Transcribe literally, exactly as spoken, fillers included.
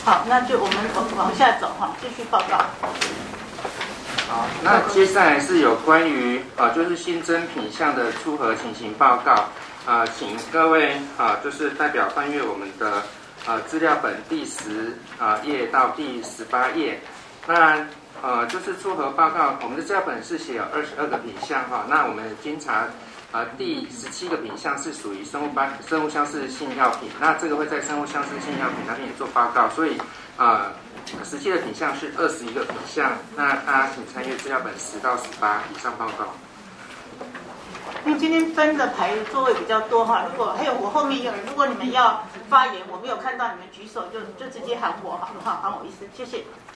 好，那就我们往往下走哈，继续报告。 好，那接下来是有关于啊，就是新增品项的出核情形报告啊，请各位啊，就是代表翻阅我们的啊资料本第十啊页到第十八页。那呃，就是出核报告，我们的资料本是写有二十二个品项哈，那我们经查。啊，第十七个品项是属于生物班生物相似性药品，那这个会在生物相似性药品那边也做报告，所以啊，实际的品项是二十一个品项，那大家请参阅资料本十到十八以上报告。 因为今天分的排座位比较多哈，如果还有我后面有人，如果你们要发言，我没有看到你们举手，就就直接喊我好不好？喊我一声，谢谢。